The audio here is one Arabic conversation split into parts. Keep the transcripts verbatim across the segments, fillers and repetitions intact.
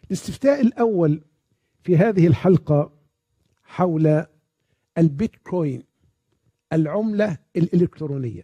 الاستفتاء الأول في هذه الحلقة حول البيتكوين، العملة الإلكترونية.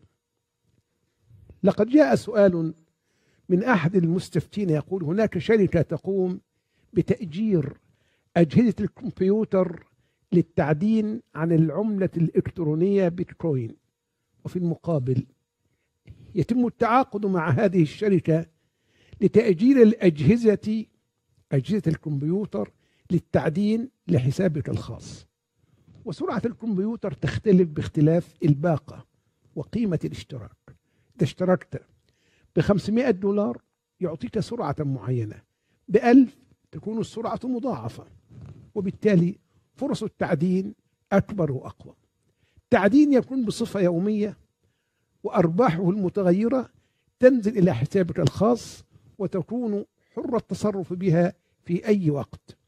لقد جاء سؤال من أحد المستفتين يقول: هناك شركة تقوم بتأجير أجهزة الكمبيوتر للتعدين عن العملة الإلكترونية بيتكوين، وفي المقابل يتم التعاقد مع هذه الشركة لتأجير الأجهزة أجهزة الكمبيوتر للتعدين لحسابك الخاص. وسرعة الكمبيوتر تختلف باختلاف الباقة وقيمة الاشتراك. إذا اشتركت بخمسمائة دولار يعطيك سرعة معينة، بألف تكون السرعة مضاعفة، وبالتالي فرص التعدين أكبر وأقوى. التعدين يكون بصفة يومية، وأرباحه المتغيرة تنزل إلى حسابك الخاص وتكون حر التصرف بها في أي وقت.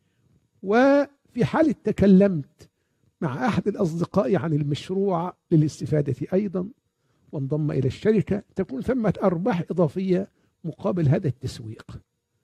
وفي حال تكلمت مع أحد الأصدقاء عن المشروع للاستفادة أيضا وانضم إلى الشركة، تكون ثمة أرباح إضافية مقابل هذا التسويق.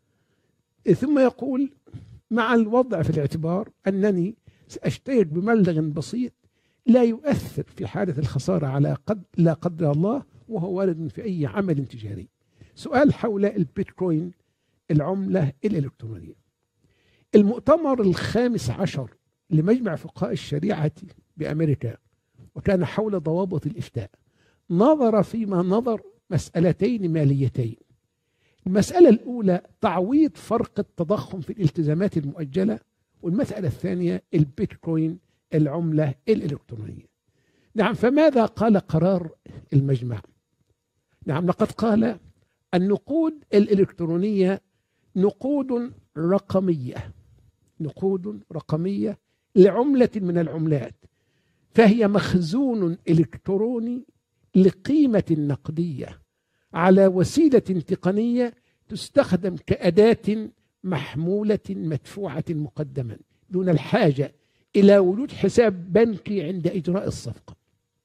ثم يقول: مع الوضع في الاعتبار أنني سأشترك بمبلغ بسيط لا يؤثر في حالة الخسارة على قد لا قدر الله، وهو وارد في أي عمل تجاري. سؤال حول البيتكوين، العملة الإلكترونية. المؤتمر الخامس عشر لمجمع فقهاء الشريعة بأمريكا، وكان حول ضوابط الإفتاء، نظر فيما نظر مسألتين ماليتين. المسألة الأولى تعويض فرق التضخم في الالتزامات المؤجلة، والمسألة الثانية البيتكوين، العملة الإلكترونية. نعم، فماذا قال قرار المجمع؟ نعم، لقد قال: النقود الإلكترونية نقود رقمية نقود رقمية لعملة من العملات، فهي مخزون إلكتروني لقيمة نقدية على وسيلة تقنية تستخدم كأداة محمولة مدفوعة مقدما دون الحاجة إلى وجود حساب بنكي عند إجراء الصفقة.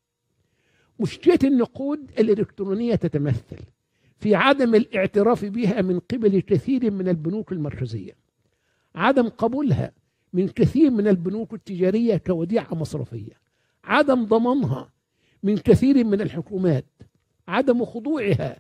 مشكلة النقود الإلكترونية تتمثل في عدم الاعتراف بها من قبل كثير من البنوك المركزية، عدم قبولها من كثير من البنوك التجارية كوديعة مصرفية، عدم ضمانها من كثير من الحكومات، عدم خضوعها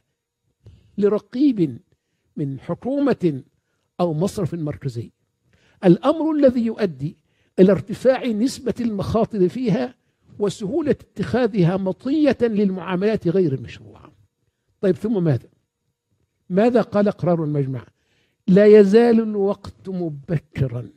لرقيب من حكومة أو مصرف مركزي، الأمر الذي يؤدي إلى ارتفاع نسبة المخاطر فيها وسهولة اتخاذها مطية للمعاملات غير المشروعة. طيب، ثم ماذا؟ ماذا قال قرار المجمع؟ لا يزال الوقت مبكرا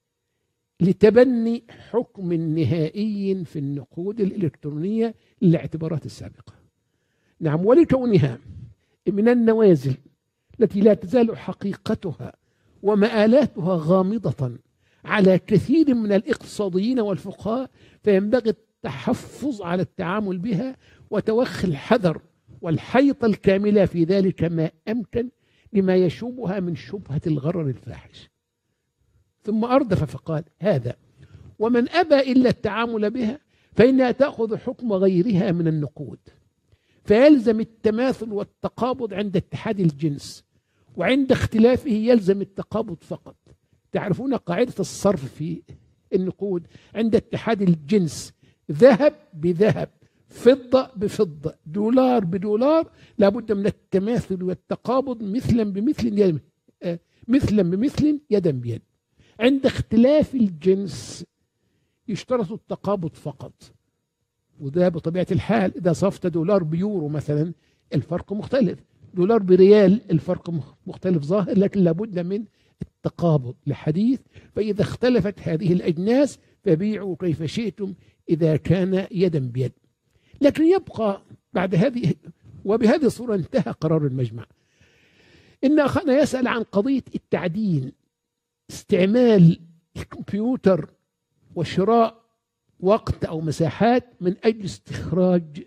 لتبني حكم نهائي في النقود الإلكترونية للاعتبارات السابقة. نعم، ولكونها من النوازل التي لا تزال حقيقتها ومآلاتها غامضة على كثير من الاقتصاديين والفقهاء، فينبغي التحفظ على التعامل بها وتوخي الحذر والحيطة الكاملة في ذلك ما أمكن لما يشوبها من شبهة الغرر الفاحش. ثم أردف فقال: هذا ومن أبى إلا التعامل بها فإنها تأخذ حكم غيرها من النقود، فيلزم التماثل والتقابض عند اتحاد الجنس، وعند اختلافه يلزم التقابض فقط. تعرفون قاعدة الصرف في النقود عند اتحاد الجنس: ذهب بذهب، فضة بفضة، دولار بدولار، لابد من التماثل والتقابض مثلا بمثل يد مثلا بمثل يدا بيد. عند اختلاف الجنس يشترط التقابض فقط، وده بطبيعة الحال إذا صرفت دولار بيورو مثلا الفرق مختلف، دولار بريال الفرق مختلف ظاهر، لكن لابد من التقابض لحديث. فإذا اختلفت هذه الأجناس فبيعوا كيف شئتم إذا كان يدا بيد. لكن يبقى بعد هذه، وبهذه الصورة انتهى قرار المجمع. إن أخانا يسأل عن قضية التعدين، استعمال الكمبيوتر وشراء وقت أو مساحات من أجل استخراج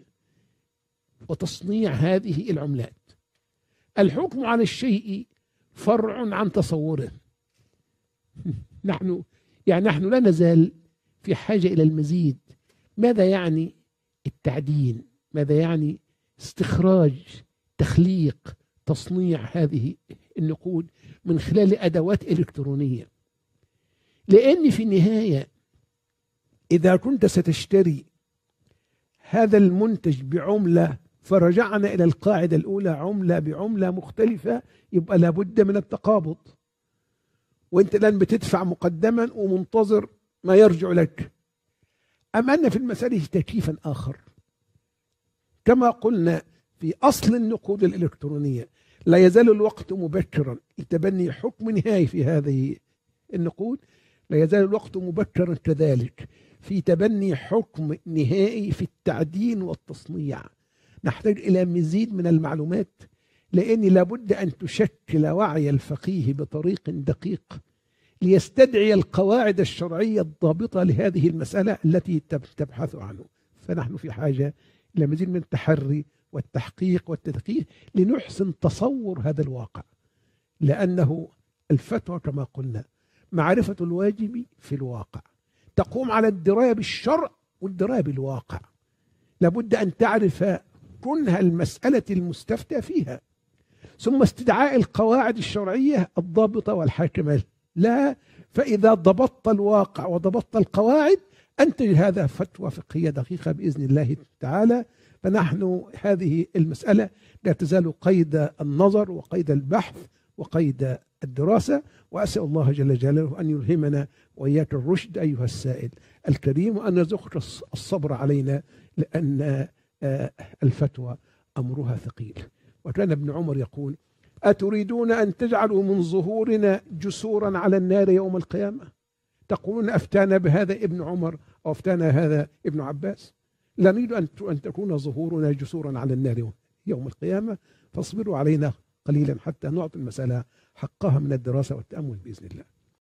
وتصنيع هذه العملات. الحكم على الشيء فرع عن تصوره. نحن يعني نحن لا نزال في حاجة إلى المزيد. ماذا يعني التعدين؟ ماذا يعني استخراج، تخليق، تصنيع هذه النقود من خلال أدوات إلكترونية. لأن في النهاية إذا كنت ستشتري هذا المنتج بعملة فرجعنا إلى القاعدة الأولى عملة بعملة مختلفة، يبقى لابد من التقابض، وانت الآن بتدفع مقدما ومنتظر ما يرجع لك. أما أن في المسألة تكييفا آخر، كما قلنا في أصل النقود الإلكترونية لا يزال الوقت مبكرا لتبني حكم نهائي في هذه النقود، لا يزال الوقت مبكرا كذلك في تبني حكم نهائي في التعدين والتصنيع. نحتاج إلى مزيد من المعلومات، لأن لابد أن تشكل وعي الفقيه بطريق دقيق ليستدعي القواعد الشرعية الضابطة لهذه المسألة التي تبحث عنه. فنحن في حاجة إلى مزيد من التحري والتحقيق والتدقيق لنحسن تصور هذا الواقع، لأنه الفتوى كما قلنا معرفة الواجب في الواقع تقوم على الدراية بالشرع والدراية بالواقع. لابد أن تعرف كنها المسألة المستفتى فيها، ثم استدعاء القواعد الشرعية الضابطة والحاكمة لا. فإذا ضبطت الواقع وضبطت القواعد أنتج هذا فتوى فقهية دقيقة بإذن الله تعالى. فنحن هذه المسألة لا تزال قيد النظر وقيد البحث وقيد الدراسة، وأسأل الله جل جلاله أن يلهمنا وإياك الرشد أيها السائل الكريم، وأن يرزقك الصبر علينا، لأن الفتوى أمرها ثقيل. وكان ابن عمر يقول: أتريدون أن تجعلوا من ظهورنا جسورا على النار يوم القيامة؟ تقولون أفتانا بهذا ابن عمر أو أفتانا هذا ابن عباس؟ لا نريد أن تكون ظهورنا جسورا على النار يوم القيامة، فاصبروا علينا قليلا حتى نعطي المسألة حقها من الدراسة والتأمل بإذن الله.